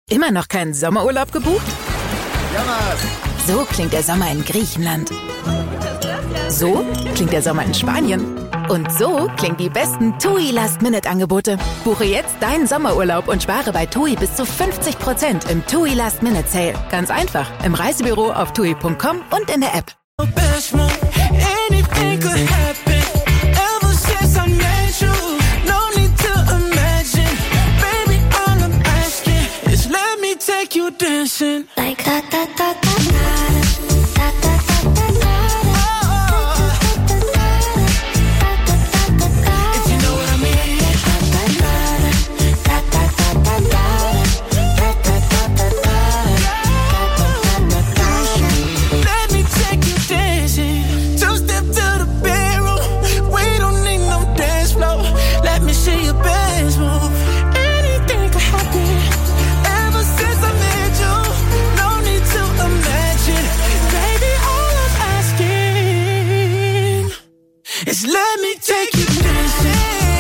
Immer noch keinen Sommerurlaub gebucht? So klingt der Sommer in Griechenland. So klingt der Sommer in Spanien. Und so klingen die besten TUI Last-Minute-Angebote. Buche jetzt deinen Sommerurlaub und spare bei TUI bis zu 50% im TUI Last-Minute-Sale. Ganz einfach. Im Reisebüro auf TUI.com und in der App. Dancing like da da da da da da da da da. If you know what I mean. Da da da da da da da da da. Let me take you dancing. Two step to the bedroom. We don't need no dance floor. Let me see your best move. Anything could happen. Ever since I met you, no need to imagine. Baby, all I'm asking is let me take you dancing.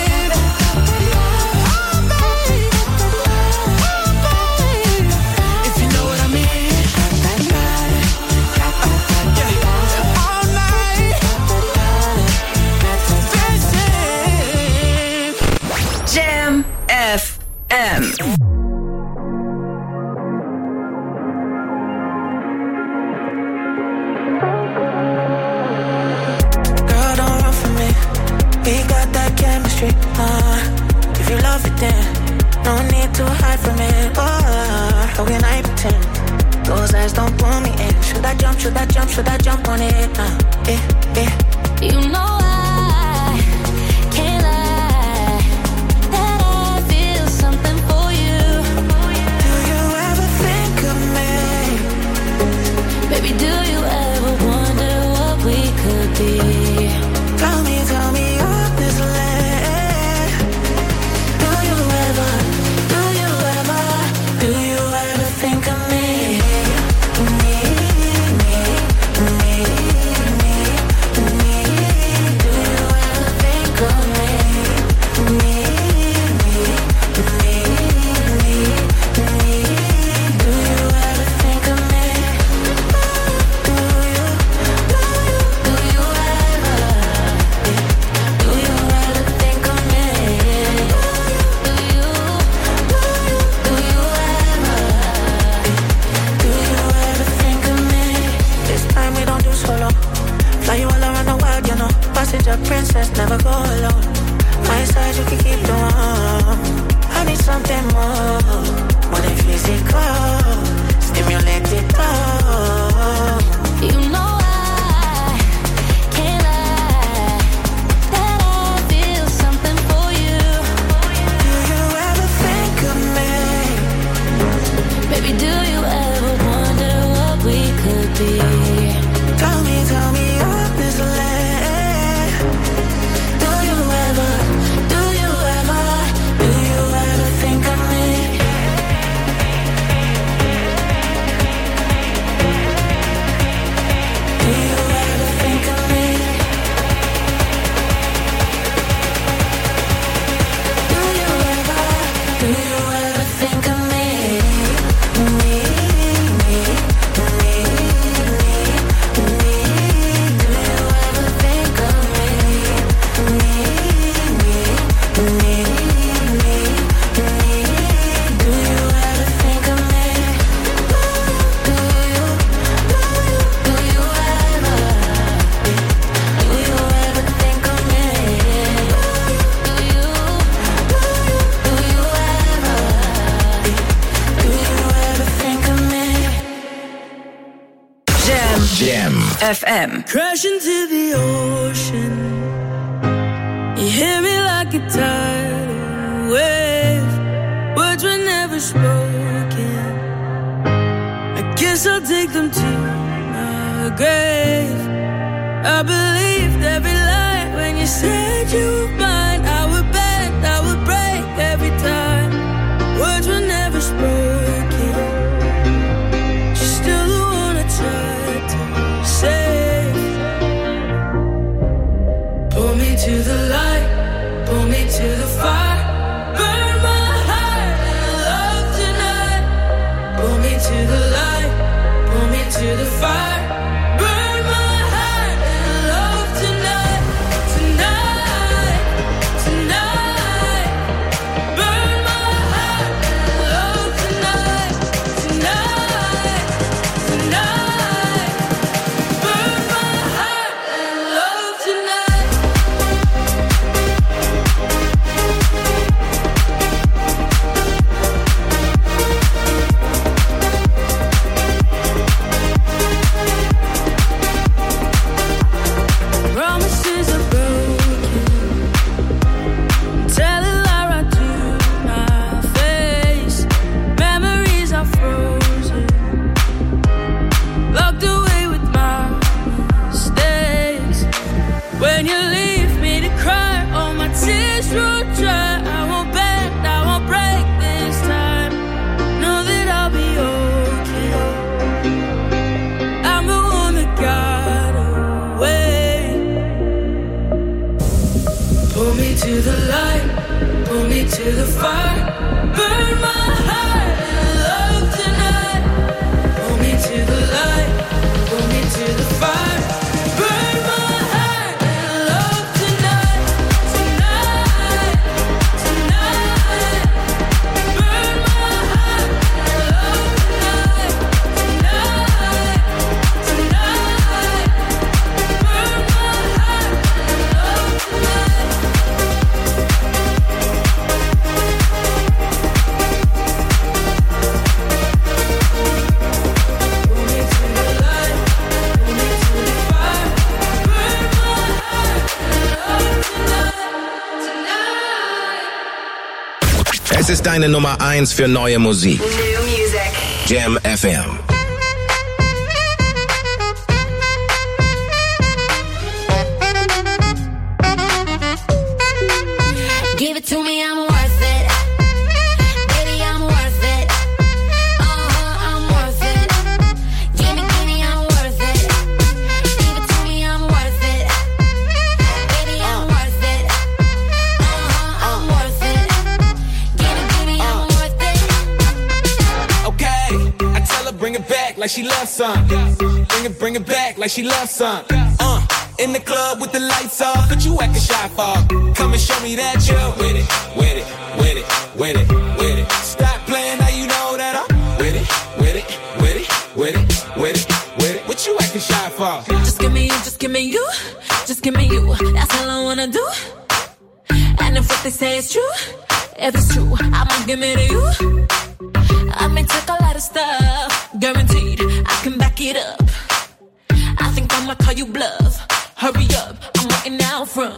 Oh, baby. Oh, baby. If you know what I mean. Yeah. All night. Dancing. Jam FM. If you love it, then no need to hide from it. How can I pretend? Those eyes don't pull me in. Should I jump? Should I jump? Should I jump on it? You know I can't lie that I feel something for you. Do you ever think of me? Baby, do you ever wonder what we could be? Tell me honestly. Princess, never go alone. My side, you can keep the warm. I need something more than physical. Stimulate it all. You know I can't lie that I feel something for you. Do you ever think of me? Baby, do you ever wonder what we could be? Tell me honestly. FM. Crash into the ocean. You hear me like a tidal wave. Words were never spoken. I guess I'll take them to my grave. I believed every lie when you said you were mine. I would bend, I would break every time. Words were never spoken. She's still the one I tried to save. Pull me to the light, pull me to the fire. Burn my heart in love tonight. to the light, pull me to the fire. Burn my heart and love tonight, tonight, tonight. Burn my heart and love tonight, tonight, tonight. Burn my heart and love tonight. Promises are broken, tell a lie right to my face. Memories are frozen, locked away with my mistakes. When you leave me to cry, all my tears will dry. I won't bend, I won't break this time. Know that I'll be okay. I'm the one that got away. Pull me to the light, pull me to the fire. Burn my heart and love tonight. Pull me to the light, pull me to the fire. Burn my heart and love tonight, tonight, tonight. Burn my heart and love tonight, tonight, tonight. Burn my heart and love tonight. Pull me to the light, pull me to the fire. Burn my heart and love tonight, tonight. Es ist deine Nummer 1 für neue Musik. New music. Jam FM. Give it to me, I'm worth it. Baby, I'm worth it. I'm worth it. Give me, I'm worth it. Give it to me, I'm worth it. Baby, I'm worth it. I'm worth it. Give me, I'm worth it. Okay, I tell her bring it back like she loves some. Bring it back like she loves some. In the club with the lights off, but you acting shy for. Come and show me that you're with it, with it, with it, with it, with it. Stop playing, now you know that I'm with it, with it, with it, with it, with it, with it. What you acting shy for? Just give me you, just give me you, just give me you. That's all I wanna do. And if what they say is true, if it's true, I'ma give it to you. I may take a lot of stuff, guaranteed I can back it up. I think I'ma call you bluff. Hurry up, I'm waiting out front.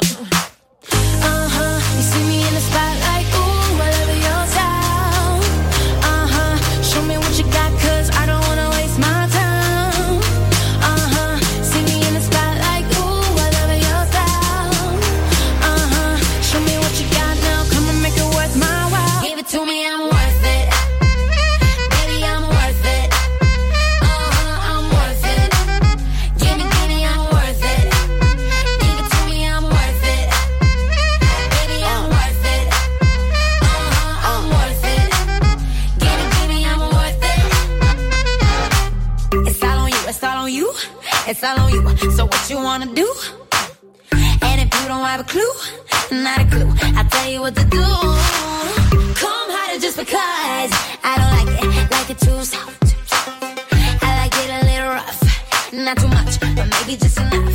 You see me in the spotlight, ooh, I love your style. Show me what you got, 'cause I don't wanna waste my time. See me in the spotlight, ooh, I love your style. Show me what you got now, come and make it worth my while. Give it to me, I'm worth it. Baby, I'm worth it. I'm worth it. Give me, I'm worth it. Give it to me, I'm worth it. Baby, I'm worth it. I'm worth it. Give me, I'm worth it. It's all on you, it's all on you, it's all on you. So what you wanna do? And if you don't have a clue, not a clue, I'll tell you what to do. Come harder just because I don't like it too soft. I like it a little rough, not too much, but maybe just enough.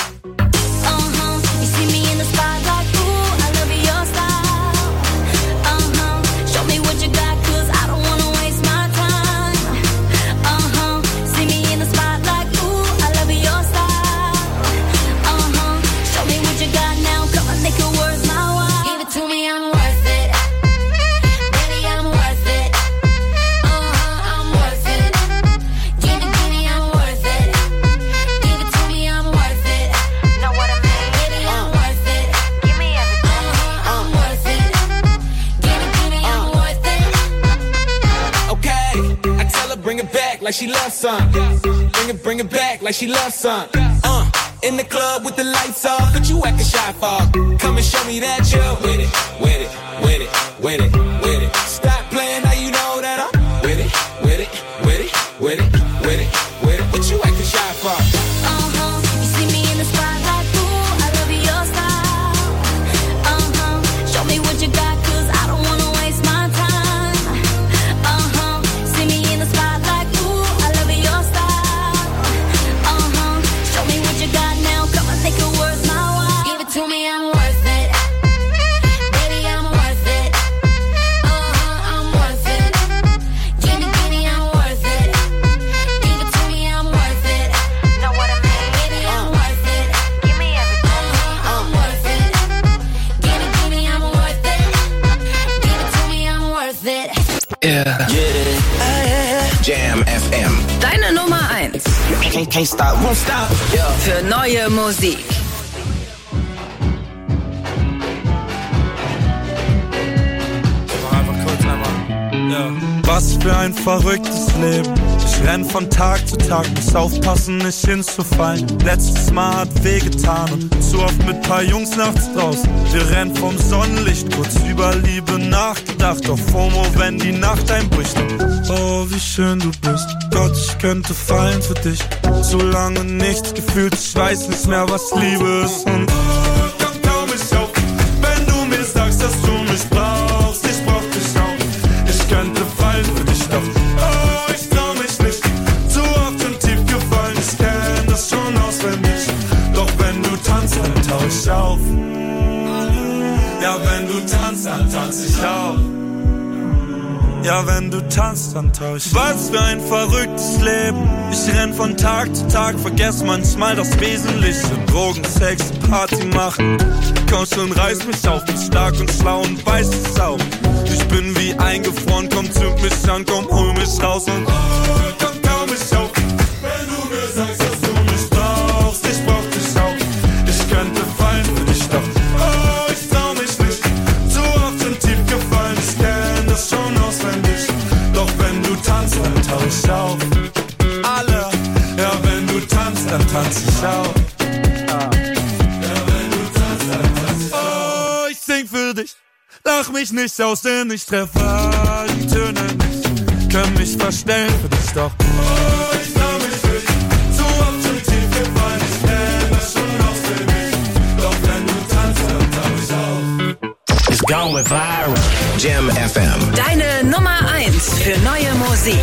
You see me in the spotlight, ooh, I love your style. Show me what you got, 'cause I don't wanna waste my time. See me in the spotlight, ooh, I love your style. Show me what you got now, come on, make it worth my while. Give it to me, I'm worth it. Baby, I'm worth it. I'm worth it. Give me, I'm worth it. Give it to me, I'm worth it. Know what I mean? Baby, I'm worth it. Give me everything. I'm worth it. Give me, I'm worth it. Okay, I tell her bring it back like she loves some. Bring it back like she loves some. In the club with the lights off, but you acting shy for. Come and show me that you're with it, with it, with it, with it, with it. Stop playing, now you know that I'm with it, with it, with it, Jam FM. Deine Nummer 1. Can't stop, won't stop. Yeah. Für neue Musik. Was für ein verrücktes Leben. Ich renn von Tag zu Tag, muss aufpassen, nicht hinzufallen. Letztes Mal hat wehgetan und zu oft mit paar Jungs nachts draußen. Wir rennen vom Sonnenlicht, kurz über Liebe nachgedacht. Auf FOMO, wenn die Nacht einbricht. Oh, wie schön du bist. Gott, ich könnte fallen für dich. So lange nichts gefühlt, ich weiß nicht mehr, was Liebe ist. Und komm kaum ich auf, wenn du mir sagst, dass du mich brauchst. Ich brauch dich auch. Ich könnte fallen für dich, doch oh, ich trau mich nicht. Zu oft und tief gefallen, ich kenn das schon auswendig. Doch wenn du tanzt, dann tauch ich auf. Ja, wenn du tanzt, dann tanz ich auch. Ja, wenn du tanzt, dann tauch ich. Was für ein verrücktes Leben. Ich renn von Tag zu Tag, vergess manchmal das Wesentliche. Drogen, Sex, Party machen. Komm schon, reiß mich auf, bin stark und schlau und weiß es auch. Ich bin wie eingefroren, komm, zünd mich an, komm, hol mich raus und komm kaum mich auf. Wenn du mir sagst, dass du mich brauchst, ich brauch dich auch. Ich könnte fallen für dich, doch oh, ich trau mich nicht. Zu oft und tief gefallen, ich kenn das schon auswendig. Doch wenn du tanzt, dann tauch ich auf. Alle, ja, wenn du tanzt, dann tanz ich auch. Sing für dich, lach mich nicht aus, denn ich treffe die Töne nicht. Können mich verstellen für dich, doch oh, ich trau mich nicht. Zu oft schon tief gefallen, ich kenn das schon auswendig. Doch wenn du tanzt, dann tauch ich auf. It's going viral. Jam FM. Deine Nummer 1 für neue Musik.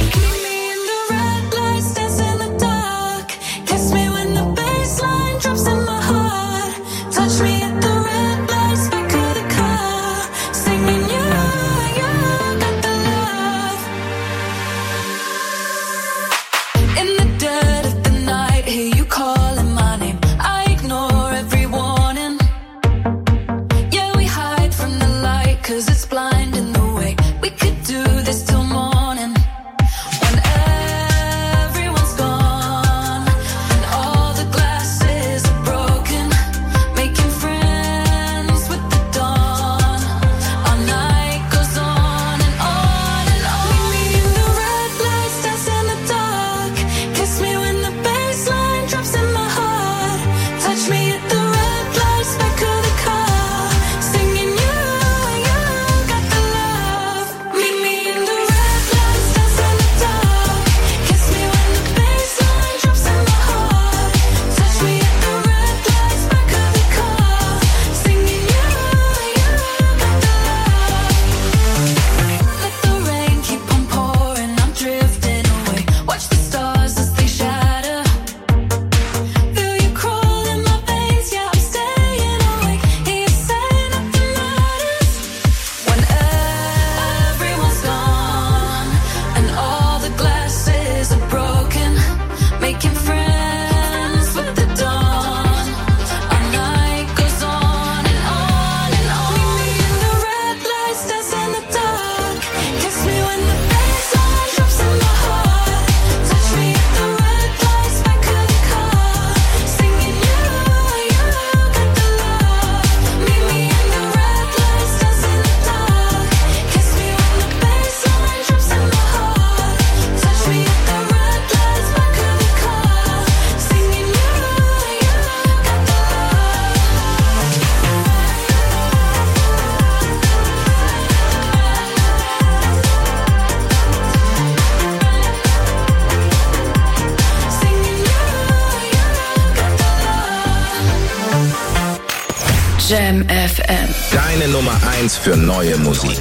Jam FM. Deine Nummer 1 für neue Musik.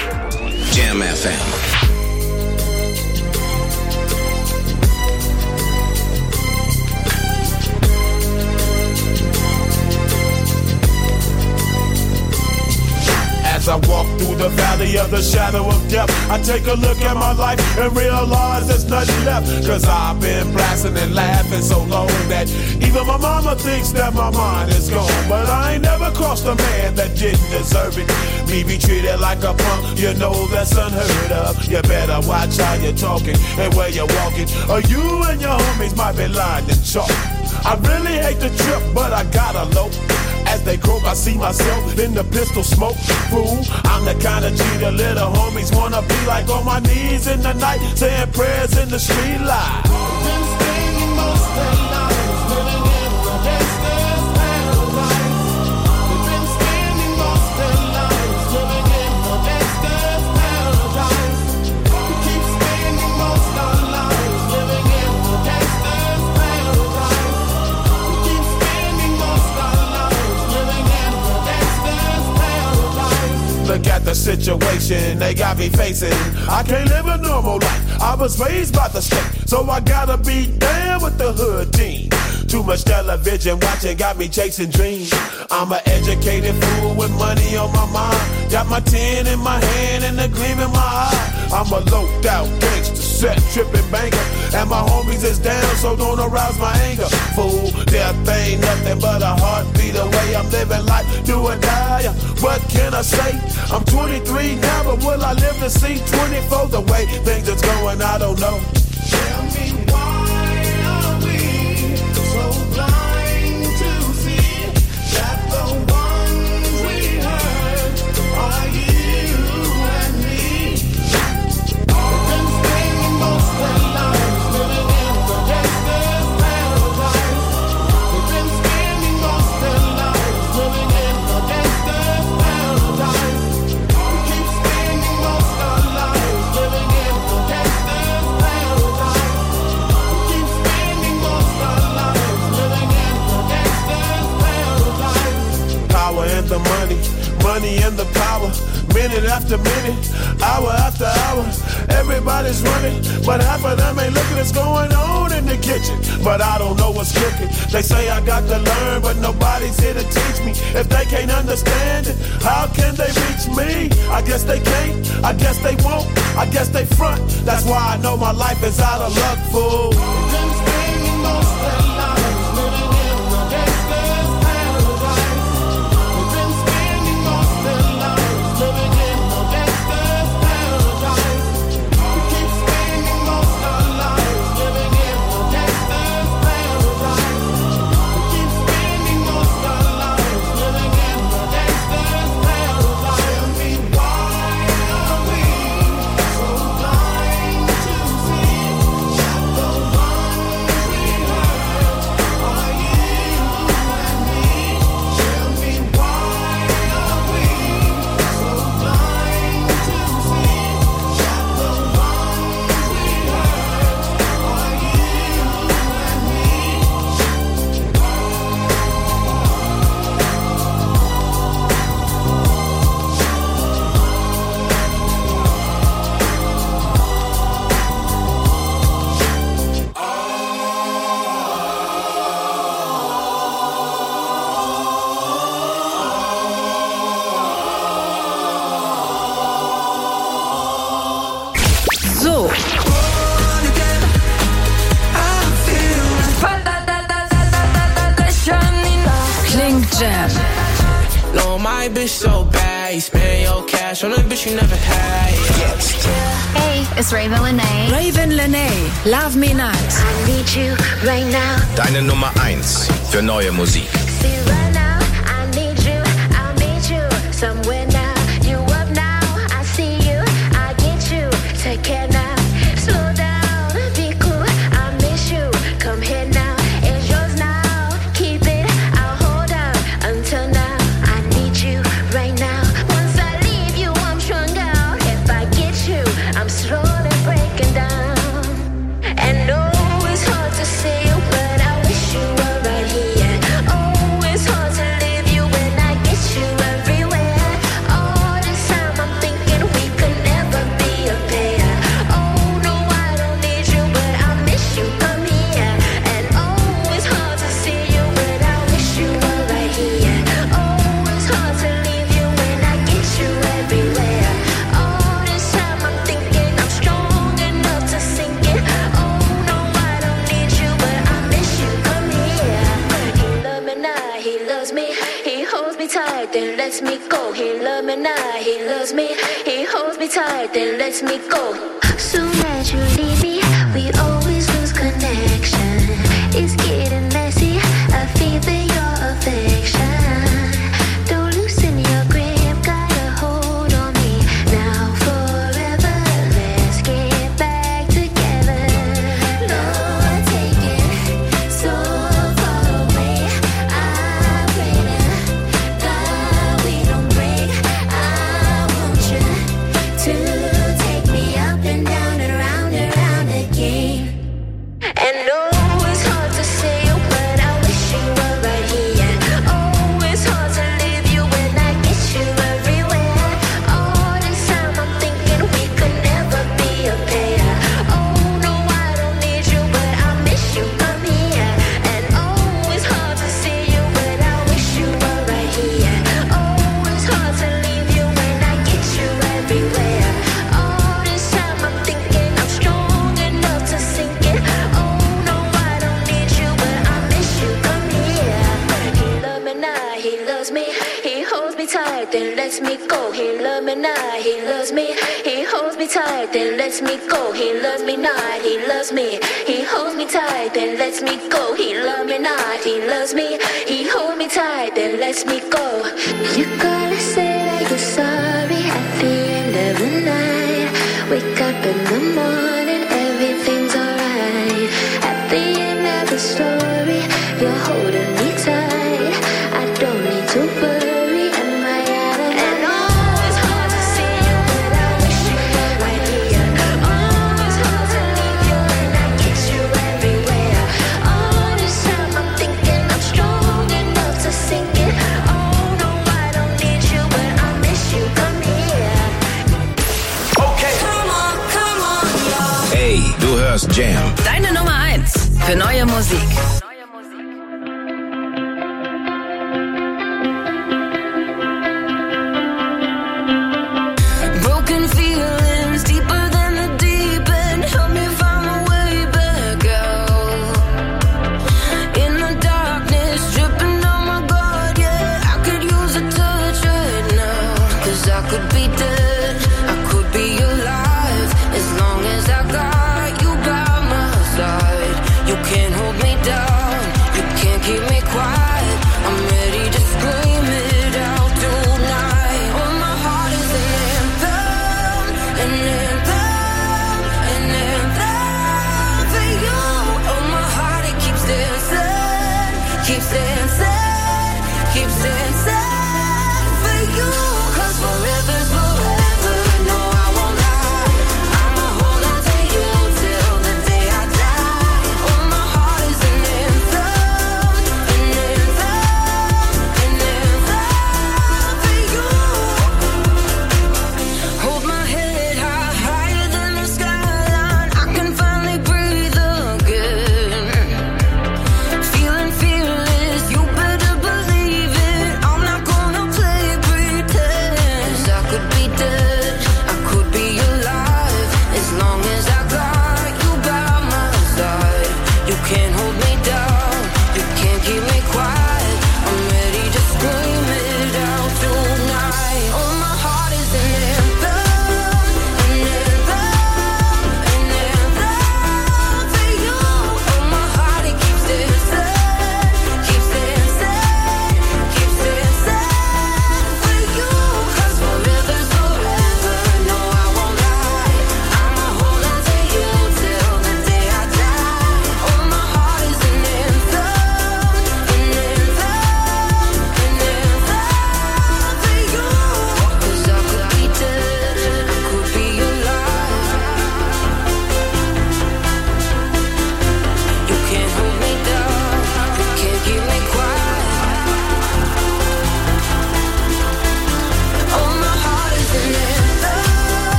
Jam FM. As I walk through the valley valley of the shadow of death, I take a look at my life and realize there's nothing left. Cause I've been blasting and laughing so long that even my mama thinks that my mind is gone. But I ain't never crossed a man that didn't deserve it. Me be treated like a punk, you know that's unheard of. You better watch how you're talking and where you're walking, or you and your homies might be lined in chalk. I really hate the trip, but I gotta low. As they croak, I see myself in the pistol smoke. Fool, I'm the kind of G the little homies wanna be like, on my knees in the night, saying prayers in the street light. Been spending most of their lives living in the gangster's paradise. We've been spending most of their lives living in the gangster's paradise. We keep spending most of our lives living in the gangster's paradise. We keep spending most of our lives living in the gangster's paradise. Look at the situation they got me facing. I can't live a normal life. I was raised by the state, so I gotta be down with the hood team. Too much television watching got me chasing dreams. I'm an educated fool with money on my mind. Got my 10 in my hand and a gleam in my eye. I'm a loped out gangster, set tripping banker, and my homies is down, so don't arouse my anger. Fool, death ain't nothing but a heartbeat away. I'm living life, do or die. What can I say? I'm 23 now, but will I live to see 24? The way things is going, I don't know. Tell me why are we so blind to see that the ones we hurt are you and me? We've been spending most of our lives living in the gangster's paradise. We've been spending most of our lives living in the gangster's paradise. We keep spending most of our lives living in the gangster's paradise. We keep spending most of our lives living in the gangster's paradise. Power and the money, money and the power. Minute after minute, hour after hour, everybody's running, but half of them ain't looking what's going on in the kitchen. But I don't know what's cooking. They say I got to learn, but nobody's here to teach me. If they can't understand it, how can they reach me? I guess they can't, I guess they won't, I guess they front. That's why I know my life is out of luck, fool. We've been spending most of our lives living in the gangster's paradise. We've been spending most of our lives living in the gangster's paradise. We keep spending most of our lives living in the gangster's paradise. We keep spending most of our lives living in the gangster's paradise. Tell me why are we so blind to see that the ones we hurt are you and me? Tell me why are we so blind to see that the ones we hurt are So. Klingt Jam. No, my bitch so bad. You spend your cash on a bitch you never had. Hey, it's Raven Lene. Raven Lene, Love Me Not. I need you right now. Deine Nummer 1 für neue Musik. See right now, I need you. I'll meet you somewhere now. You up now, I see you. I get you. Take care now. Slow down, be cool. I miss you. Come here now. It's yours now. Keep it. I'll hold out until now. I need you right now. Once I leave you, I'm strung out. If I get you, I'm slowly breaking down. And no, it's hard to say, but I wish you were right here. Oh, it's hard to then lets me go. He loves me now, he loves me. He holds me tight, then lets me go. Soon as you leave me, we always lose connection. It's getting messy, I feel your affection. Don't loosen your grip, got a hold on me. Now forever, let's get back together. Lord, take it so far away. I pray to God we don't break. I want you to take me up and down and around again. And no, it's hard to say, but I wish you were right here. Oh, it's hard to leave you when I get you everywhere. All this time I'm thinking we could never be a pair. Oh, no, I don't need you, but I miss you, come here. And oh, it's hard to see you, but I wish you were right here. Oh, it's hard to leave you when I get you everywhere. All this time I'm thinking I'm strong enough to sink it. Oh, no, I don't need you, but I miss you, come here. He loves me now, he loves me. He holds me tight, then lets me go. He loves me now, he loves me. He holds me tight, then lets me go. He loves me not, he loves me. He holds me tight, then lets me go. He loves me not, he loves me. He holds me tight, then lets me go. You gotta say that you're sorry at the end of the night. Wake up in the morning, everything's alright. At the end of the story, you're holding me tight. I don't need to worry, am I out of and oh, it's hard to see you, but I wish you were right here. Oh, it's hard to leave you when I get you everywhere. All this time I'm thinking I'm strong enough to sink it. Oh, no, I don't need you, but I miss you, come here. Okay. Come on, y'all. Ey, du hörst Jam. Deine Nummer 1 für neue Musik. Broken feelings deeper than the deep end. Help me find my way back out. In the darkness, dripping on my guard, yeah. I could use a touch right now. 'Cause I could be dead, I could be alive. As long as I got you by my side, you can't hold me down.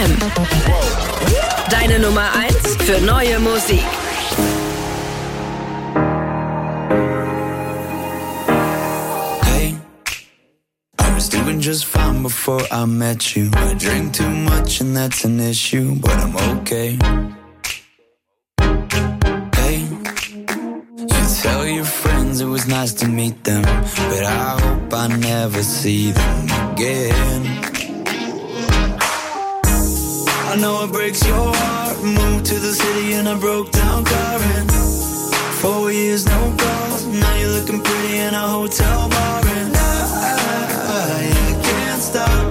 FM. Deine Nummer 1 für neue Musik. Hey, I was doing just fine before I met you. I drink too much and that's an issue, but I'm okay. Hey, you tell your friends it was nice to meet them, but I hope I never see them again. I know it breaks your heart. Moved to the city and I broke down crying. 4 years, no calls. Now you're looking pretty in a hotel bar. And I can't stop.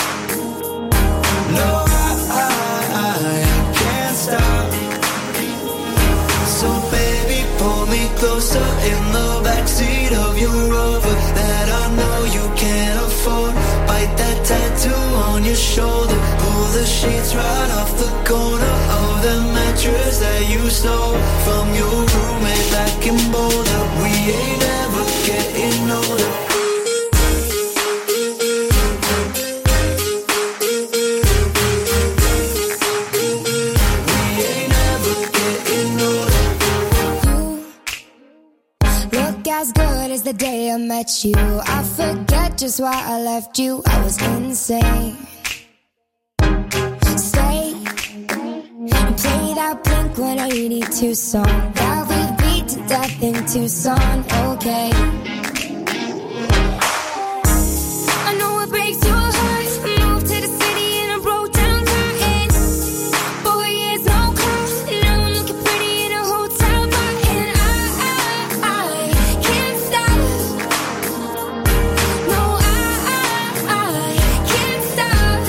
No, I can't stop. So baby, pull me closer in the backseat of your Rover that I know you can't afford. Bite that tattoo on your shoulder. Pull the sheets right off the corner of the mattress that you stole from your roommate back in Boulder. We ain't ever getting older. We ain't ever getting older. You look as good as the day I met you. I forget just why I left you. I was insane. Play that Blink-182 song that we beat to death in Tucson, okay. I know it breaks your heart. Moved to the city and I broke down crying. 4 years, no calls. Now I'm looking pretty in a hotel bar. And I can't stop. No, I can't stop.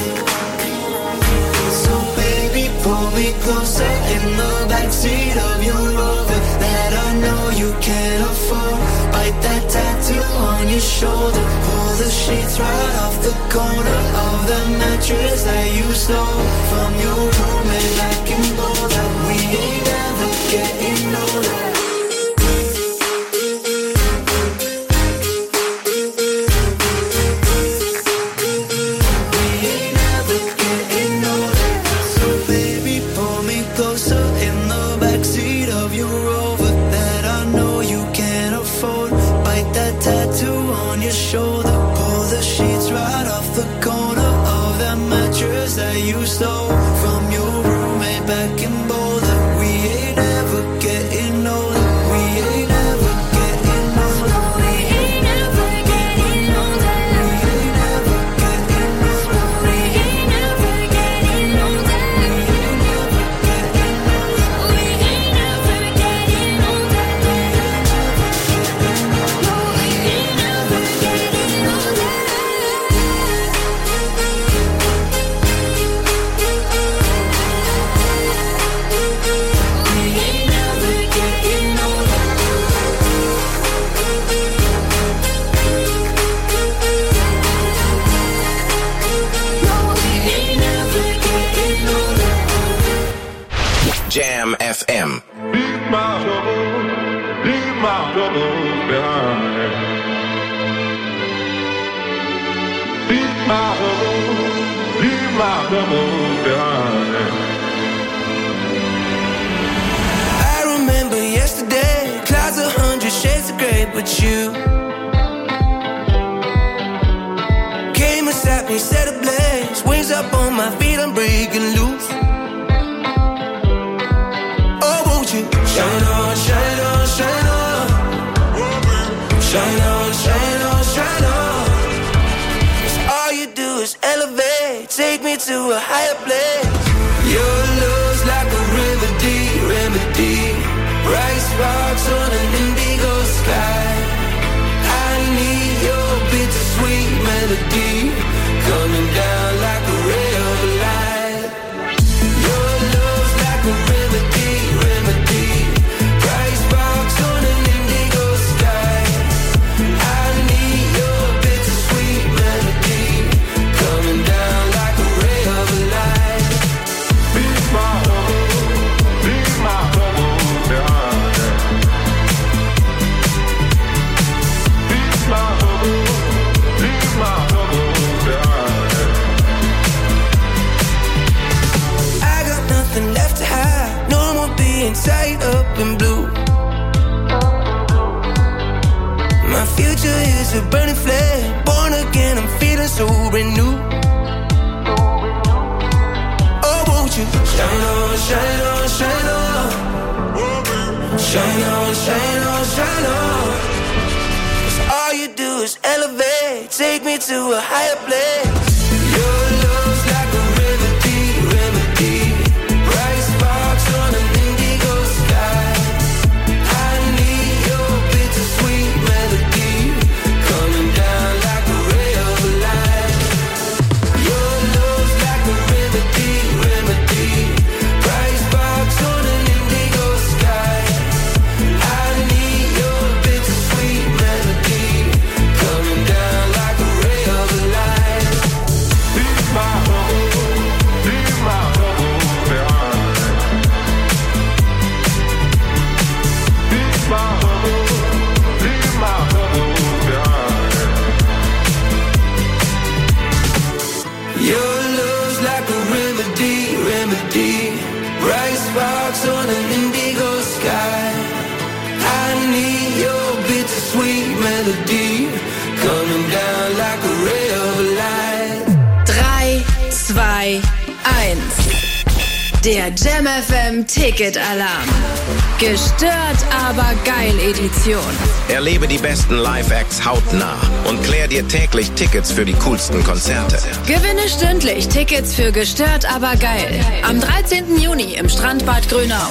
So baby, pull me closer in the backseat of your Rover that I know you can't afford. Bite that tattoo on your shoulder. Pull the sheets right off the corner of the mattress that you stole from your roommate back in Boulder. We ain't ever getting older. Shoulder, pull the sheets right off the corner of that mattress that you stole from your roommate back in Boulder. We ain't ever getting older. We ain't ever getting older. We ain't ever getting older. We ain't ever getting older. We ain't ever getting older. We ain't ever getting older. No, we ain't ever getting older. Jam FM. Leave my troubles behind. Leave my troubles behind. I remember yesterday, clouds 100 shades of gray, but you came and sat me, set ablaze, wings up on my feet, I'm breaking loose. Shine on, shine on, shine on. Shine on, shine on, shine on. 'Cause all you do is elevate, take me to a higher place. Your love's like a remedy, remedy. Bright sparks on an indigo sky. I need your bittersweet melody coming down like a ray of light. Your love's like a remedy, remedy. Bright sparks on an indigo sky. I need your bittersweet melody coming down like a ray of light. Leave my troubles behind. Leave my troubles brand new. Oh, won't you shine on, shine on, shine on. Shine on, shine on, shine on. 'Cause all you do is elevate, take me to a higher place. Your love's like a remedy, remedy. Bright sparks on an indigo sky. I need your bittersweet melody coming down like a ray of light. Your love's like a remedy, remedy. Bright sparks on an indigo sky. I need your bittersweet melody coming down like a ray of light. Leave my home behind. Leave my home behind. Your love's like a remedy, remedy. Bright sparks on an indigo sky. I need your bittersweet melody coming down like a ray of light. 3, 2, 1. Der Jam FM Ticket Alarm. Gestört, aber geil Edition. Erlebe die besten Live-Acts hautnah und klär dir täglich Tickets für die coolsten Konzerte. Gewinne stündlich Tickets für Gestört, aber geil. Am 13. Juni im Strandbad Grünau.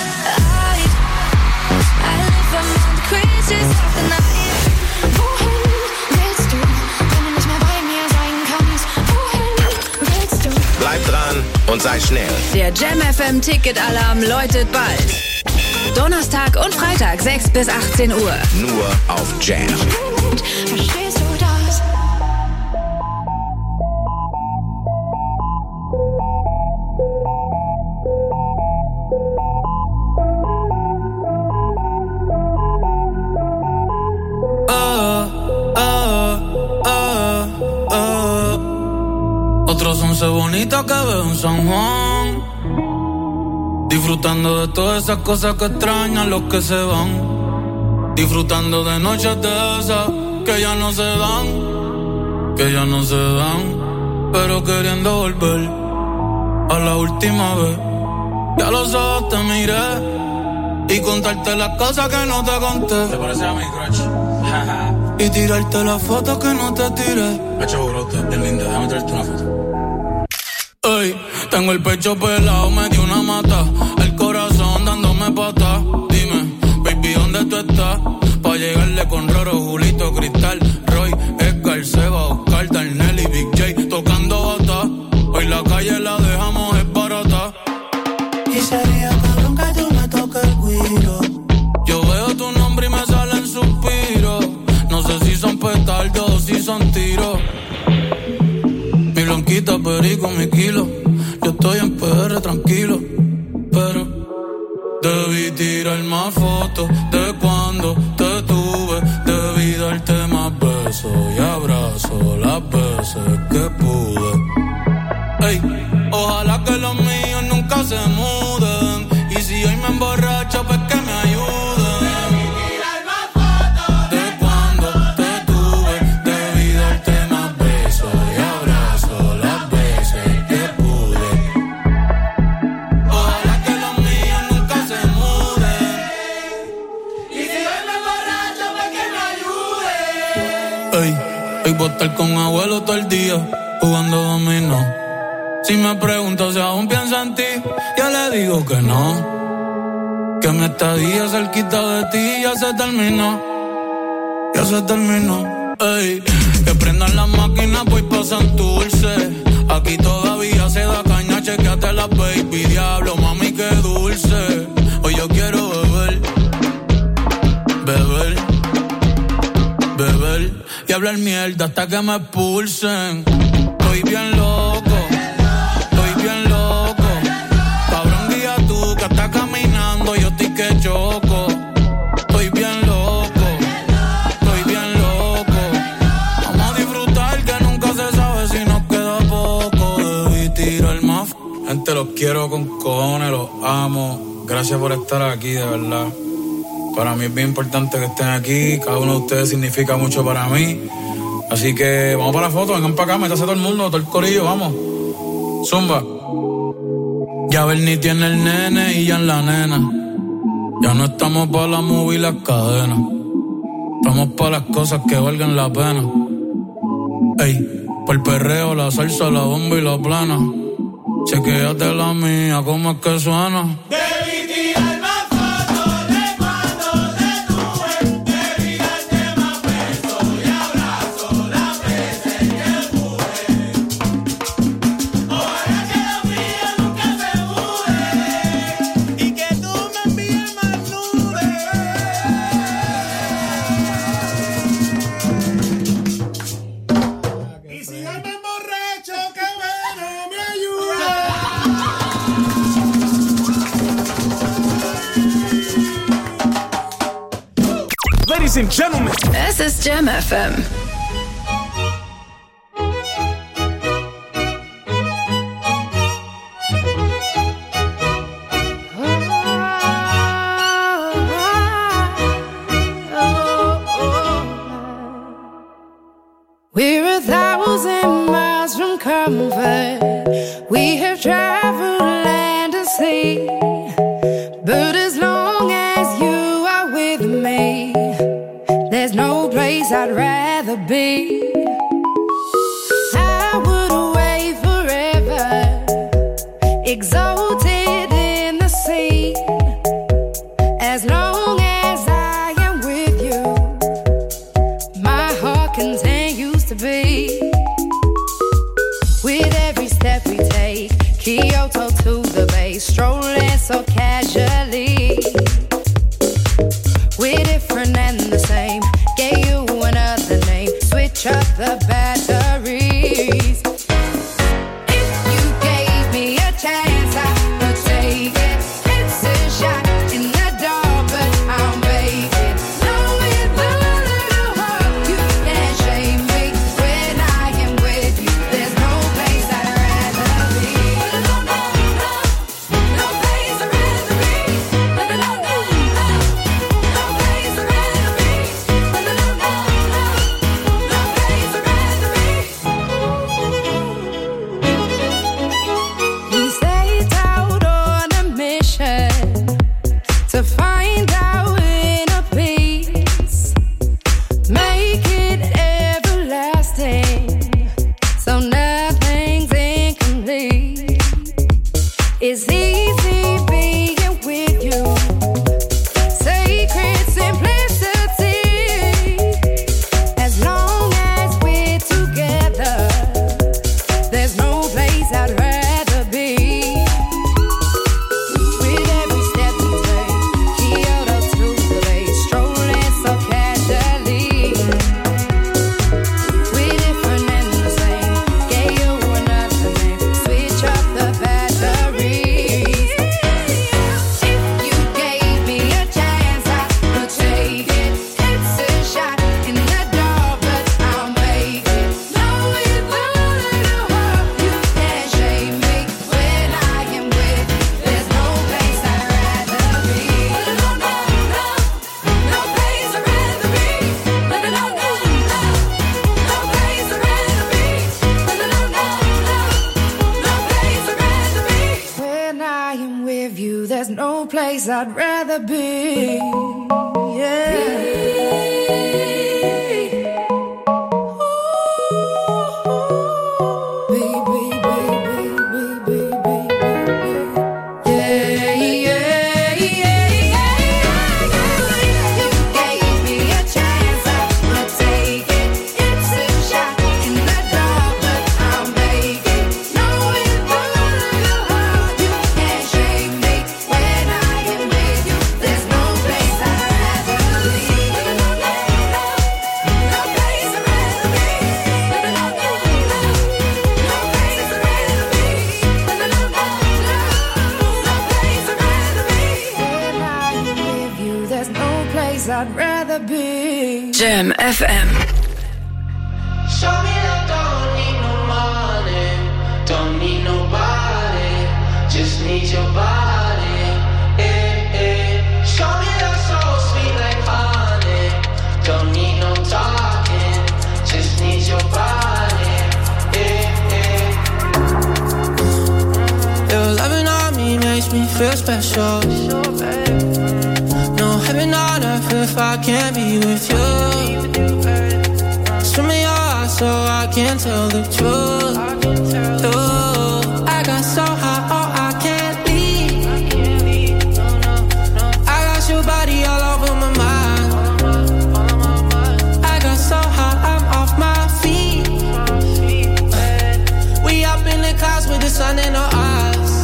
Bleib dran und sei schnell. Der Jam FM Ticket Alarm läutet bald. Donnerstag und Freitag 6 bis 18 Uhr. Nur auf Jam. Verstehst du das? Otros 11 bonitas que veo en San Juan, disfrutando de todas esas cosas que extrañan los que se van, disfrutando de noches de esas que ya no se dan, que ya no se dan, pero queriendo volver a la última vez. Ya los ojos te miré y contarte las cosas que no te conté. ¿Te parece a mi crush? Y tirarte las fotos que no te tiré. Hacho, bro, es linda, déjame traerte una foto. Ey, tengo el pecho pelado, me dio una mata, el corazón dándome pata. Dime, baby, ¿dónde tú estás? Pa' llegarle con Roro, Julito, Cristal, Roy, Edgar, Seba, Oscar, Darnell y Big J tocando bata. Hoy la calle la dejamos es barata. Y sería cabrón que tú me toques el guiro. Yo veo tu nombre y me salen suspiros. No sé si son petardos o si son tiros. Mi blanquita, perico, mi kilo. Yo estoy en PR tranquilo, pero debí tirar más fotos de cuando te tuve. Debí darte más besos y abrazos las veces que pude. Ey, ojalá que los míos nunca se muden. Y si hoy me emborracho, pues que me ayuden. Voy a estar con abuelo todo el día jugando dominó. Si me pregunto si aún pienso en ti, yo le digo que no. Que mi estadía cerquita de ti ya se terminó. Ya se terminó. Ey, que prendan las máquinas, pues pasan dulce. Aquí todavía se da caña, chequeate la baby. Diablo, mami, qué dulce. Hoy yo quiero beber, beber, beber y hablar mierda hasta que me expulsen. Estoy bien loco, estoy bien loco. Cabrón, guía tú que estás caminando, yo estoy que choco. Estoy bien loco, estoy bien loco. Vamos a disfrutar que nunca se sabe si nos queda poco. Debí tirar más. Gente, los quiero con cojones, los amo. Gracias por estar aquí, de verdad. Para mí es bien importante que estén aquí. Cada uno de ustedes significa mucho para mí. Así que vamos para la foto, vengan para acá, métase todo el mundo, todo el corillo, vamos. Zumba. Ya Bernie tiene el nene y ya en la nena. Ya no estamos para la movie y las cadenas. Estamos para las cosas que valgan la pena. Ey, por el perreo, la salsa, la bomba y la plana. Chequéate la mía, ¿cómo es que suena? Ladies and gentlemen, Es ist Jam FM. We're 1,000 miles from comfort. We have traveled land and sea. But as long as you are with me, there's no place I'd rather be. I would away forever, exalted in the sea. As long as I am with you, my heart continues to beat. With every step we take, Kyoto to the bay, strolling so casually. We're different and the same. Gave you another name. Switch up the batteries. If you gave me a chance, I would take it. It's a shot in the dark, but I'll make it. Knowing the little heart, you can't shame me. When I am with you, there's no place I'd rather be. No place I'd rather be. No place I'd rather be. We set out on a mission to find our inner peace, make it everlasting, so nothing's incomplete. It's easy being with you, sacred simplicity. As long as we're together, there's no place I'd rather be. With every step we take, Kyoto to the bay, strolling so casually. We're different and the same. Gave you another name. Switch up the batteries. If you gave me a chance, I would take it. It's a shot in the dark, but I'll make it. Knowing the little heart, you can't shame me. When I am with you, there's no place I'd rather be. No place I'd rather be. No place I'd rather be. No place I'd rather be. When I am with you, there's no place I'd rather be. Yeah. I'd rather be. Jam FM. Show me that don't need no money, don't need nobody, just need your body. Show me that so sweet like honey, don't need no talking, just need feel special. No heaven on earth if I can't be with you. Swim in your eyes so I can tell the truth. Ooh, I got so high, oh I can't leave. I got your body all over my mind. I got so high, I'm off my feet. We up in the clouds with the sun in our eyes.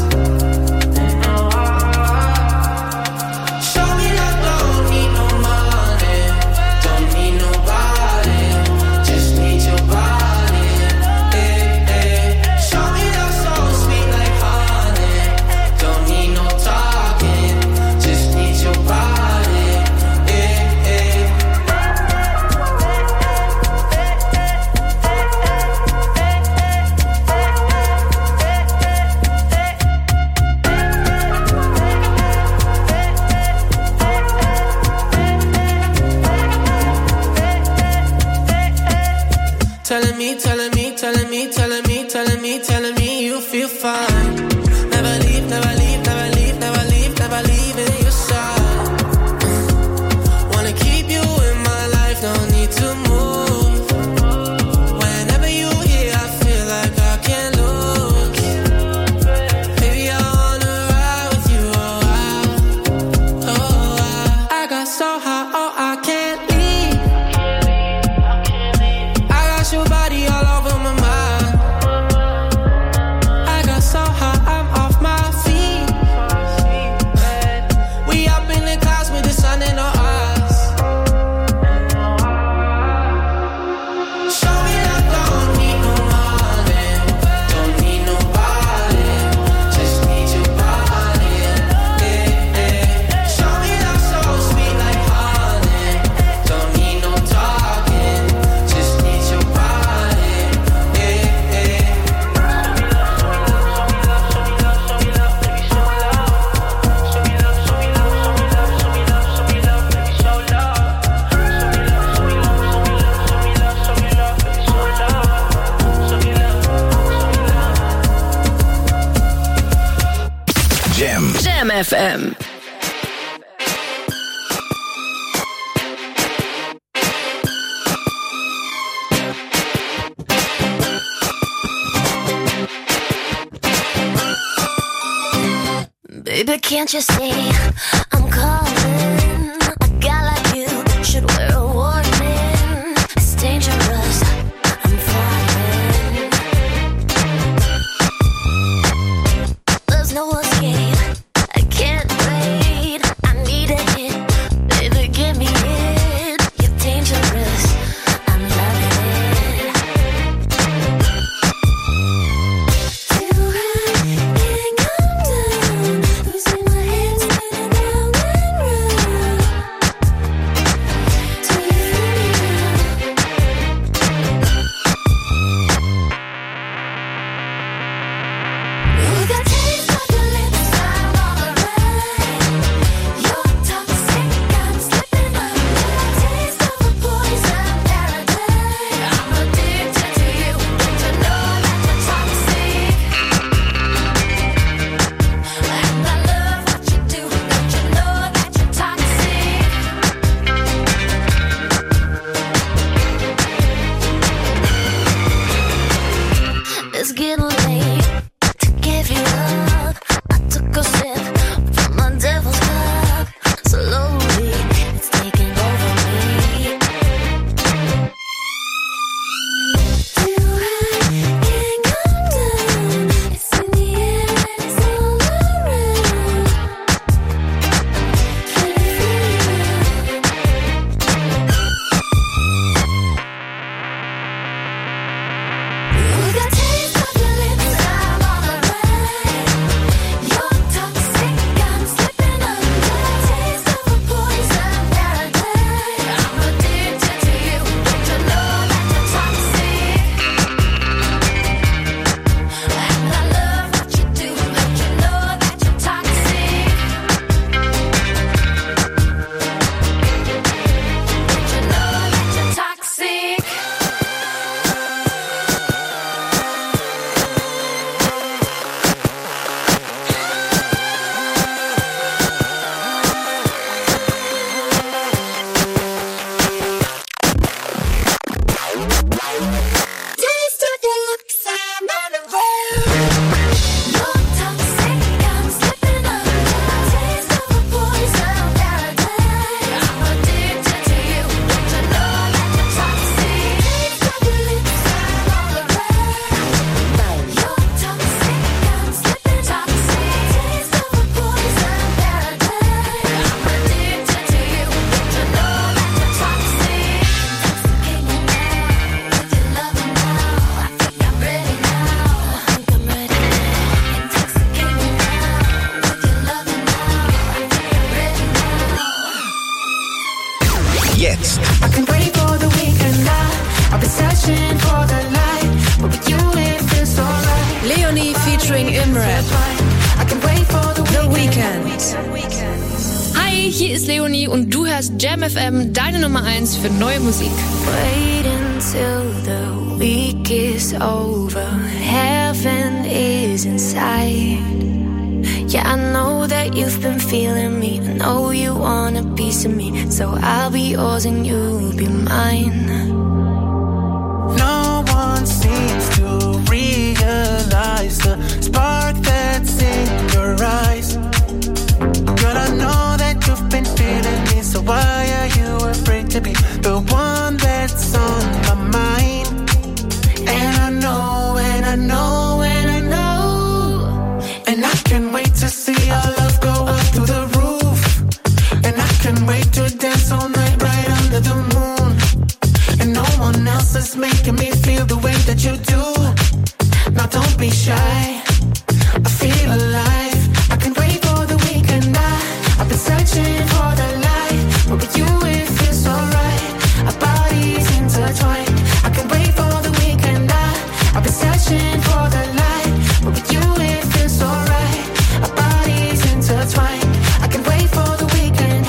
Telling me you feel fine. Never leave, never leave, never leave, never leave, never leave in your side. Wanna keep you in my life, no need to move. Whenever you here, I feel like I can't lose. Baby, I wanna ride with you, I got so high, oh I can't leave. I got your body all over my mind. So high, I'm off my feet. We up in the clouds with the sun in our eyes. Show me that don't need no money, don't need nobody, just need your body. Show me that so sweet like honey, don't need no talking, just need your body. Jam FM. Baby, can't you see I'm calling? A guy like you should wear a warning. It's dangerous, I'm falling. There's no escape, I can't wait. I need a hit, baby, give me it. You're dangerous, I'm loving it. Too high, can't come down. Losing my head, spinning round and round. Do you feel me now? You got taste of your lips, I'm on the run. You're toxic, I'm slipping under. Taste of a poison paradise. I'm addicted to you, don't you know that you're toxic? And I love what you do, don't you know that you're toxic? It's getting late to give you up. I took a sip from my devil's cup. Slowly, it's taking over me. Too high, can't come down. It's in the air and it's all around. Can you feel it now? You got taste of your lips, Hi, hier ist Leonie und du hörst Jam FM, deine Nummer 1 für neue Musik. Wait until the week is over. Heaven is inside. Yeah, I know that you've been feeling me. I know you want a piece of me. So I'll be yours and you'll be mine. No one seems to realize the spark that's in your eyes. Girl, I know that you've been feeling me, so why are you afraid to be the one that's on my mind? And I know, and I know, and I know, and I can't wait to see our love go up through the roof. And I can't wait to dance all night right under the moon. And no one else is making me feel the way that you do. Now don't be shy, I feel alive. I can't wait for the weekend. I've been searching for the light, but with you it feels alright. Our bodies intertwined. I can't wait for the weekend. I've been searching for the light, but with you it feels alright. Our bodies intertwined. I can't wait for the weekend.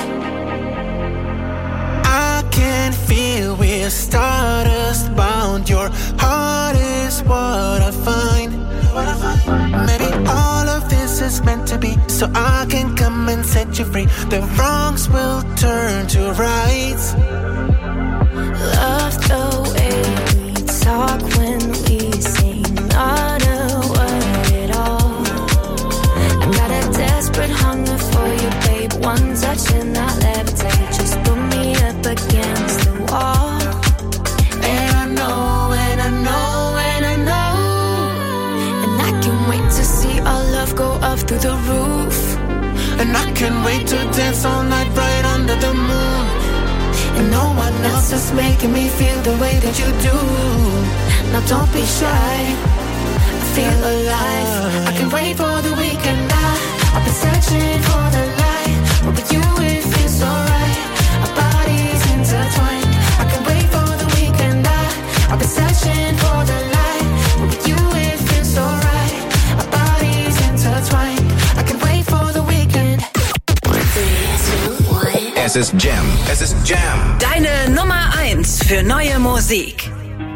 I can feel we're stardust bound. Your heart is what I find. Maybe all of this is meant to be, so I can come and set you free. The wrongs will turn to rights. Love the way we talk when we sing, not a word at all. I got a desperate hunger for you, babe. One touch and I'll levitate. Just put me up against the wall. And I know, and I know, and I know, and I can't wait to see our love go up through the roof. And I can't wait to dance all night right under the moon. And no one else is making me feel the way that you do. Now don't be shy, I feel alive. I can't wait for the weekend. I've been searching for the light, but with you it feels alright. Our bodies intertwined. I can't wait for the weekend. I've been searching for the light, but with you it feels alright. Our bodies intertwined. I can't wait for the weekend. 3, 2, 1. Es ist Jam. Es ist Jam. Deine Nummer 1 für neue Musik.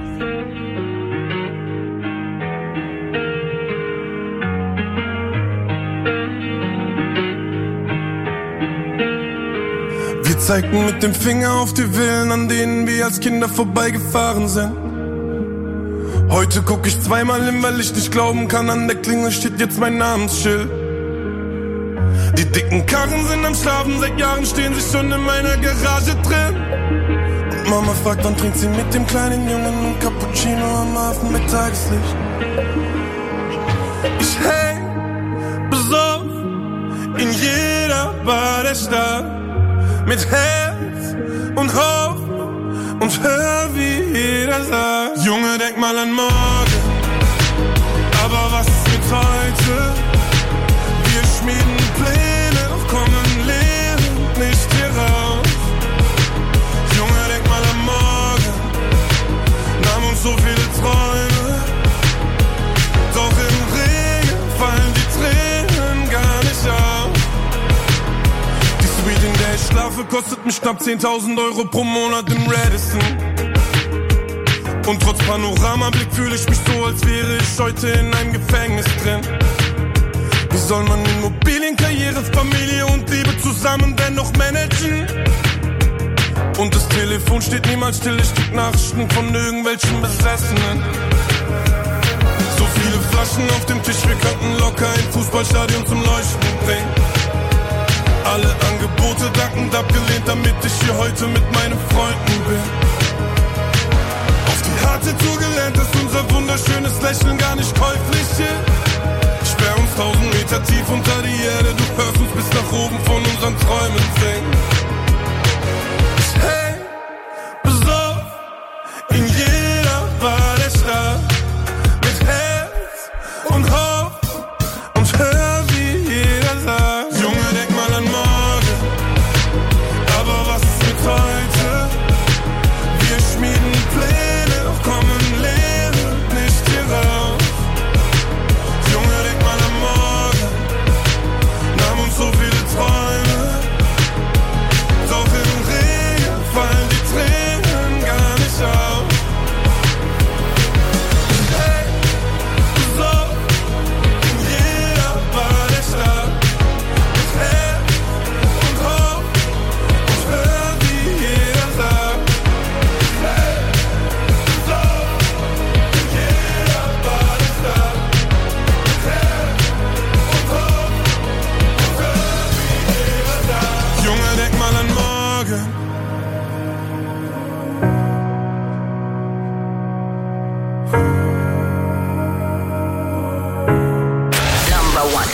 Wir zeigten mit dem Finger auf die Villen, an denen wir als Kinder vorbeigefahren sind. Heute guck ich zweimal hin, weil ich nicht glauben kann, an der Klingel steht jetzt mein Namensschild. Die dicken Karren sind am Schlafen, seit Jahren stehen sie schon in meiner Garage drin. Und Mama fragt, wann trinkt sie mit dem kleinen Jungen ein Cappuccino am Hafen mit Tageslicht. Ich häng besoffen in jeder Bar der Stadt, mit Herz und Hoffnung und hör, wie jeder sagt: Junge, denk mal an morgen, aber was ist mit heute? Wir schmieden Pläne, doch kommen lebend nicht hier raus. Junge, denk mal an morgen, nahm uns so viele Träume, doch im Regen fallen die Tränen gar nicht auf. Die Suite, in der ich schlafe, kostet mich knapp 10.000 Euro pro Monat im Radisson. Und trotz Panoramablick fühle ich mich so, als wäre ich heute in einem Gefängnis drin. Wie soll man Immobilien, Karriere, Familie und Liebe zusammen dennoch managen? Und das Telefon steht niemals still, ich krieg Nachrichten von irgendwelchen Besessenen. So viele Flaschen auf dem Tisch, wir könnten locker ein Fußballstadion zum Leuchten bringen. Alle Angebote dankend abgelehnt, damit ich hier heute mit meinen Freunden bin. Auf die harte Tour gelernt, dass unser wunderschönes Lächeln gar nicht käuflich ist. Sperr uns 1000 Meter tief unter die Erde, du hörst uns bis nach oben von unseren Träumen singen. Ich häng besoffen in jeder Bar der Stadt, mit Herz und Hoffnung und hör, wie jeder sagt: Junge, denk mal an morgen, aber was ist mit heute? Wir schmieden Pläne, doch kommen lebend nicht hier raus.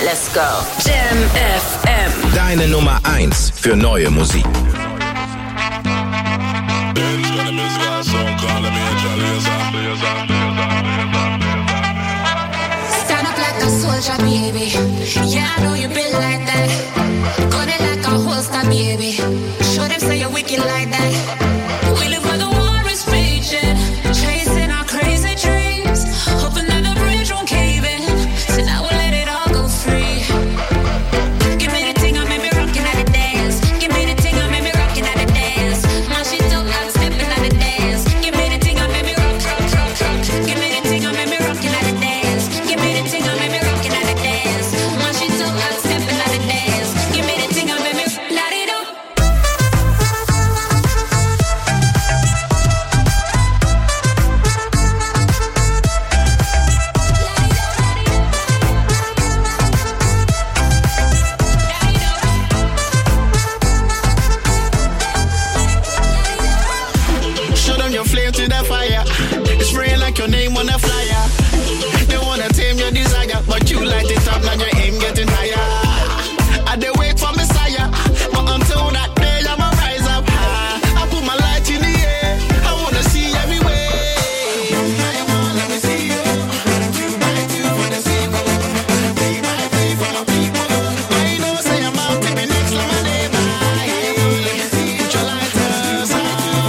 Let's go. Jam FM. Deine Nummer 1 für neue Musik. Stand up like a soldier, baby. Yeah, I know you been like that. Gun it like a holster, baby. Show them say you're wicked like that. We live where the war is raging, chasing our crazy dreams, hoping that the bridge won't cave in. So now we'll let it all go free. Give me the thing, I made me rockin' at the dance. Give me the thing, I made me rockin' at the dance. My shit don't got steppin' at the dance. Give me the thing, I made me rock. Give me the thing, I made me rockin' at the dance. Give me the thing, I made me rockin' at the dance. My shit don't got steppin' at the dance. Give me the thing, I made me light it up. Show them your flame to the fire. It's spraying like your name on a flyer. They wanna tame your desire, but you light it up, now your aim getting higher. I dey wait for Messiah, but until that day I'ma rise up high. I put my light in the air, I wanna see everywhere. Let me see you. 2x2 for the sequel. 3x3 for my people. I know say I'm out to be next like my neighbor. Let me see you. Put your lighters on.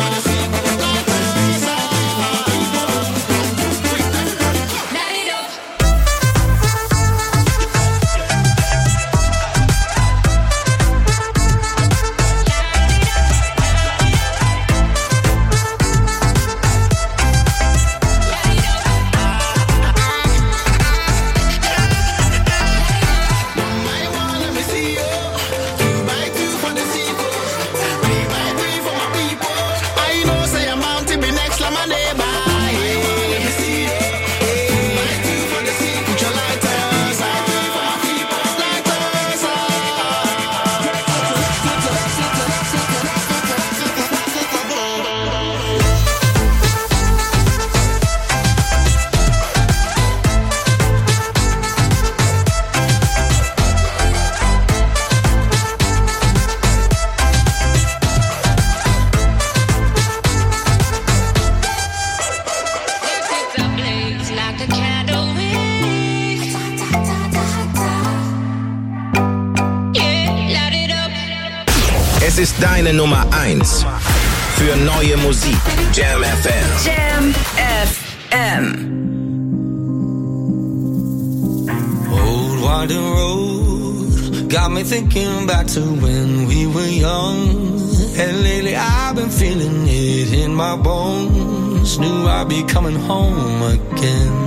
Es ist deine Nummer 1 für neue Musik. Jam FM. Jam FM. Old winding road got me thinking back to when we were young. And lately I've been feeling it in my bones. Knew I'd be coming home again.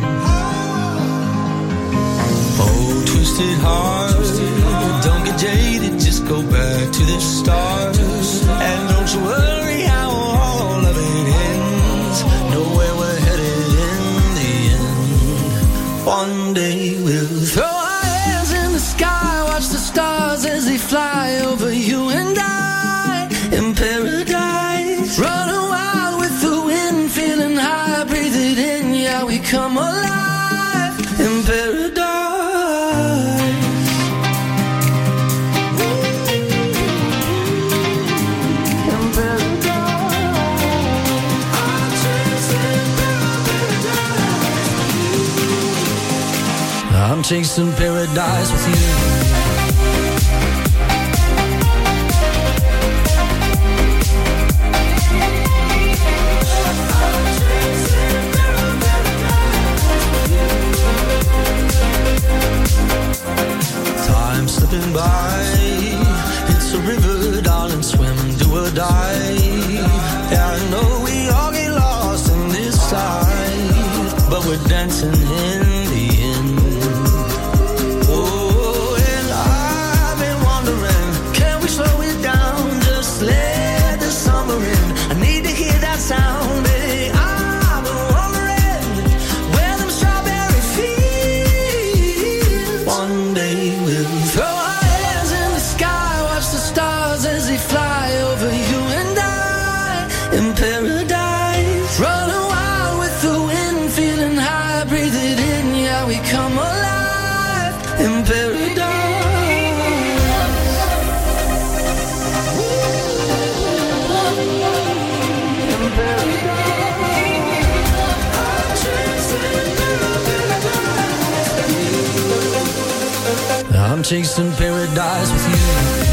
Oh, twisted heart, don't get jaded, just go back to the start. And don't you worry how all of it ends. Know where we're headed in the end. One day we'll throw our hands in the sky, watch the stars as they fly over you and I. In paradise, running wild with the wind, feeling high, breathe it in, yeah, we come alive. In paradise. I'm chasing paradise with you. Time slipping by, it's a river, darling, swim, do or die. Yeah, I know we all get lost in this life, but we're dancing in the end. Oh, and I've been wondering, can we slow it down, just let the summer in? I need to hear that sound, baby. I've been wondering where them strawberry fields. One day we'll throw our hands in the sky, watch the stars as they fly over you and I. In paradise, running wild with the wind, feeling high, breathe it in, yeah, we come alive. in paradise. I'm chasing paradise with you.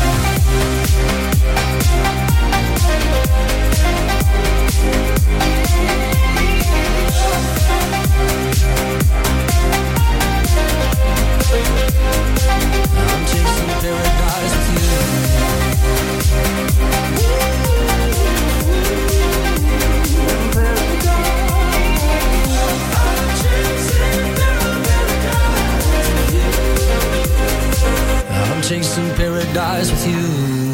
I'm chasing paradise with you. I'm chasing paradise with you.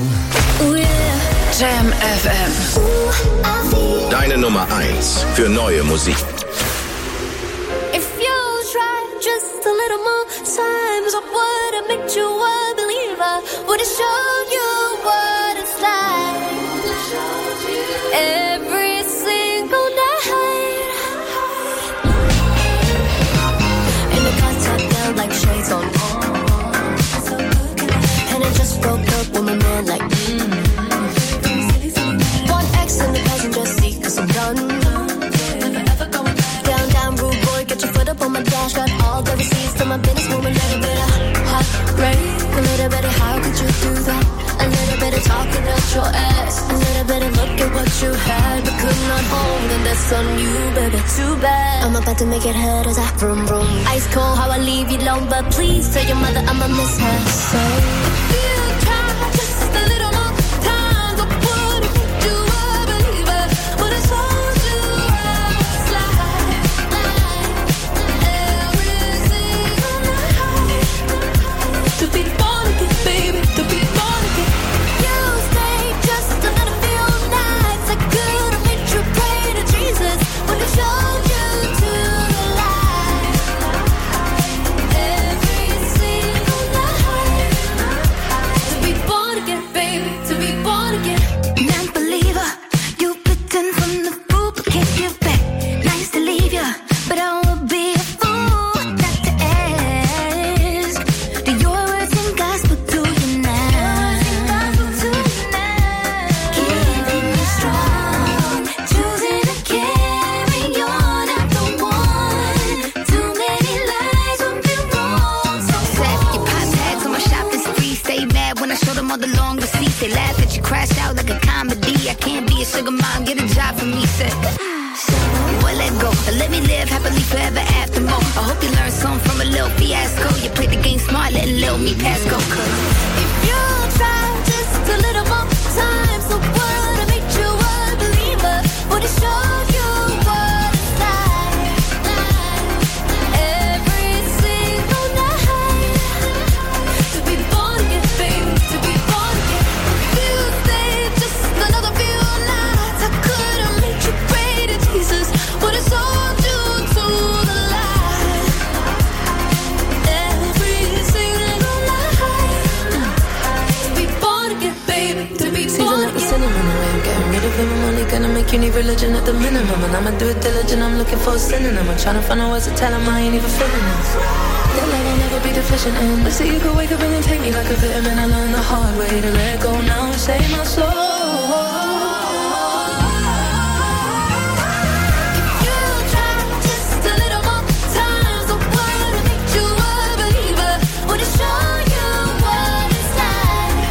Jam FM. Deine Nummer 1 für neue Musik. If you try just a little more times, I would have made you a believer. Would have showed you what it's like. Every single night. In the contact felt like shades on. And I just broke up with my man like one ex in the passenger seat, 'cause I'm done. Down, down, rude boy, get your foot up on my dash. Got all the receipts to my business, moving a little bit of heartbreak. A little bit of how could you do that? A little bit of talking out your ass. A little bit of look at what you had, but could not hold, and that's on you, baby, too bad. I'm about to make it hurt as I vroom vroom. Ice cold, how I leave you alone, but please tell your mother I'ma miss her. So if you try just a little more time, I would've made you a believer. Would've told you I was like every single night. To be born again, baby, to be born again. You stayed just a little few nights. I could've made you pray to Jesus. Would've showed you to the light. Every single night. To be born again, baby, to be born again. Non-believer, you pretend from the fool, but can't give back. Nice to leave ya, but I would be a fool not to ask. Do your words and gospel to you now? Keeping you strong, choosing to carry on. I don't want too many lies will be wrong. So Set your pop tags on my shopping spree. Stay mad when I show them all the long receipts. They laugh that you crashed out like a comedy. I can't be a sugar mom, get a job for me. Said, well, let go. Let me live happily forever after more. I hope you learned something from a little fiasco. You played the game smart, letting little me pass go. 'Cause if you try just a little more time, so would've made you a believer. Would've showed you what it's like. Every single night. To be born again, baby, to be born again. If you stayed just another few nights, I could've made you pray to Jesus. Would've sold you to the light. Every single night. To be born again, baby, to be born again. Sinning in the way, I'm getting rid of him. I'm only gonna make you need religion at the minimum. And I'ma do it diligent, I'm looking for a synonym. I'm trying to find out words to tell him I ain't even feeling this. That love will never be deficient in. Let's see, you could wake up and then take me like a vitamin. I learned the hard way to let go now and save my soul. You try just a little more time, so would've made you a believer. Would've shown you what it's like.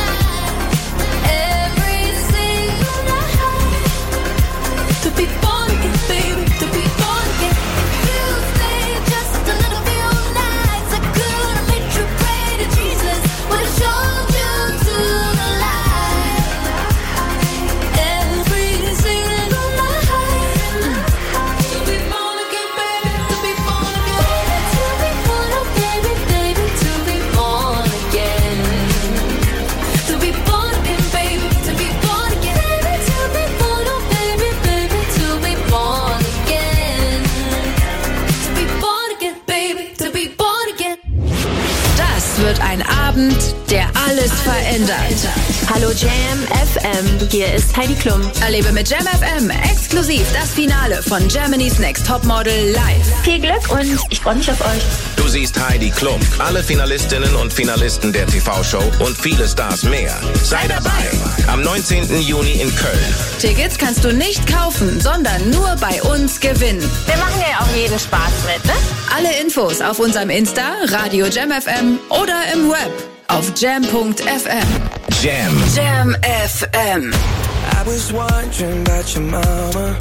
Every single night. To be born again, baby, to be born again. You stayed just a little few nights. I could've made you pray to Jesus. Would've showed you to the light. Every single night. To be born again, baby, to be born again. To be born again, baby, to be born again. To be born again, baby, to be born again. To be born, oh baby, baby, to be born again. To be born again, baby, to be born again. Das wird ein Abend, der alles verändert. Hallo Jam FM, hier ist Heidi Klum. Erlebe mit Jam FM exklusiv das Finale von Germany's Next Topmodel live. Viel Glück und ich freue mich auf euch. Du siehst Heidi Klum, alle Finalistinnen und Finalisten der TV-Show und viele Stars mehr. Sei dabei am 19. Juni in Köln. Tickets kannst du nicht kaufen, sondern nur bei uns gewinnen. Wir machen ja auch jeden Spaß mit, ne? Alle Infos auf unserem Insta, Radio Jam FM oder im Web auf jam.fm. Jam FM. I was wondering about your mama.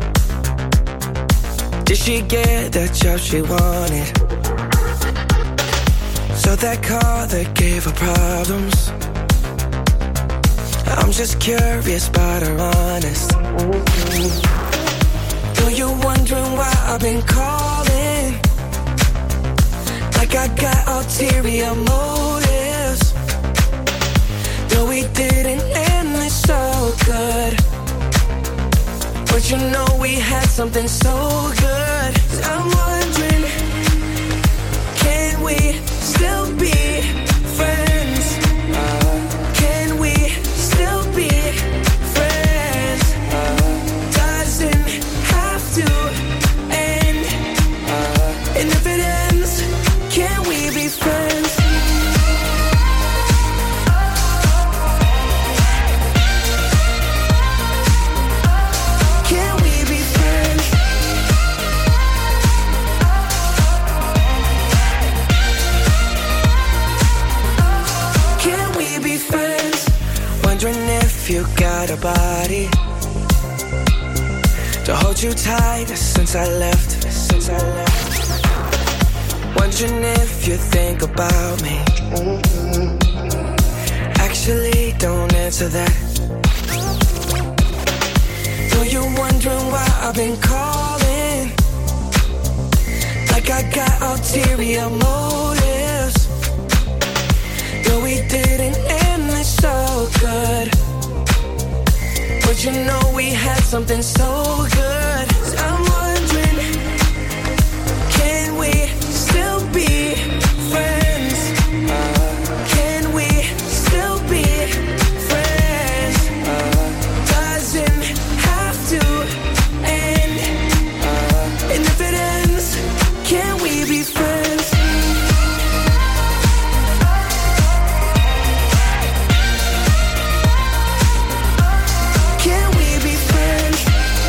Did she get the job she wanted? So that car that gave her problems. I'm just curious about her honest. Though you're wondering why I've been calling, like I got ulterior motives. Though we didn't end this so good, but you know we had something so good. I'm wondering, can we still be friends? Can we still be friends? Doesn't have to end. And if it ends, can we be friends? Can we be friends? Can we be friends? Wondering if you got a body to hold you tight since I left. Wondering if you think about me. Actually, don't answer that. Though you're wondering why I've been calling, like I got ulterior motives. Though we didn't end this so good, but you know we had something so good. I'm wondering, can we still be friends? Can we still be friends? Doesn't have to end. And if it ends, can we be friends? Can we be friends?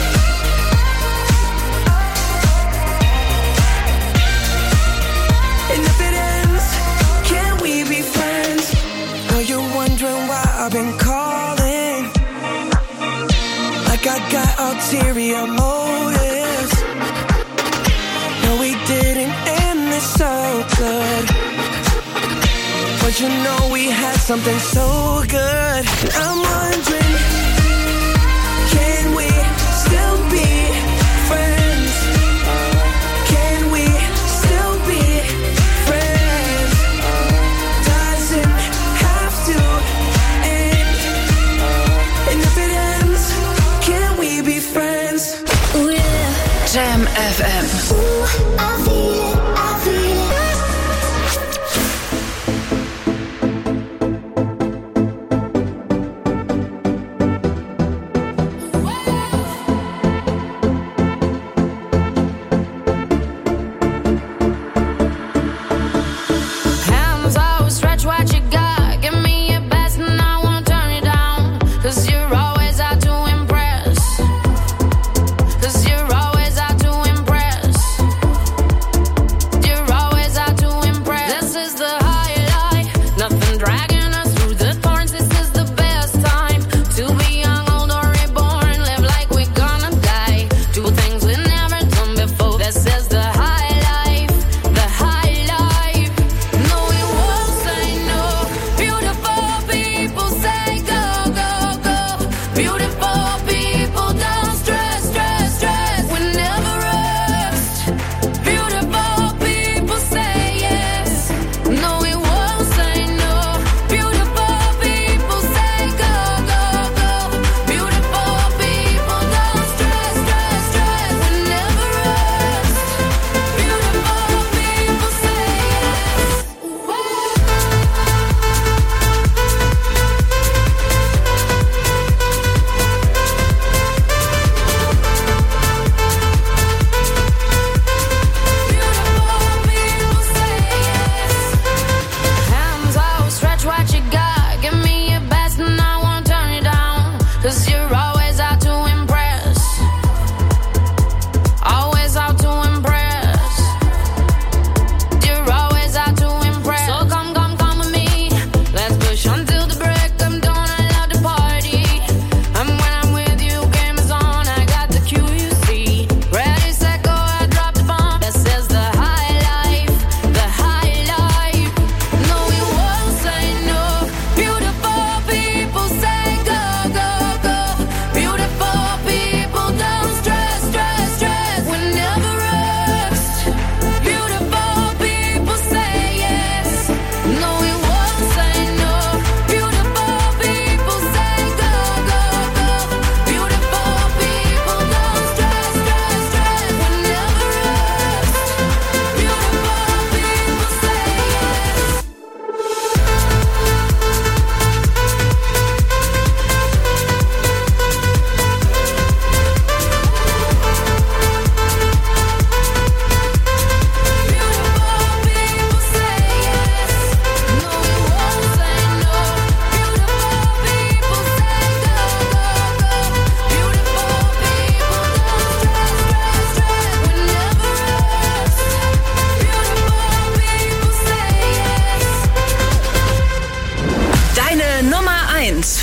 And if it ends, can we be friends? Are you wondering why I've been calling, like I got ulterior motives? No, we didn't end this so good, but you know we had something so good. I'm wondering, can we still be friends? Can we still be friends? Doesn't have to end. And if it ends, can we be friends? Ooh, yeah. Jam FM. Ooh, I feel it, I feel it.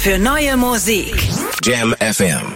für neue Musik. Jam FM.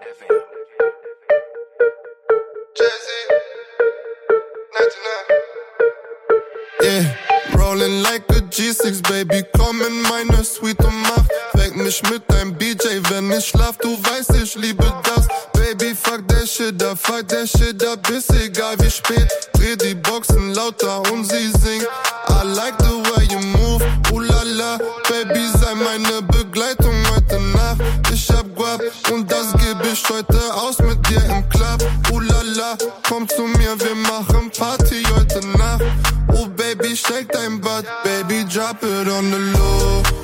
Yeah, rolling like a G6, Baby, komm in meine Suite und mach weck mich mit deinem BJ, wenn ich schlaf, du weißt, ich liebe das. Baby, fuck that shit up, ist egal wie spät. Dreh die Boxen lauter und sie singt. I like the way you move, la, Baby, sei meine Begleitung heute Nacht. Ich hab Guap und das geb ich heute aus mit dir im Club. La, komm zu mir, wir machen Party heute Nacht. Oh Baby, shake dein Butt, Baby, drop it on the low.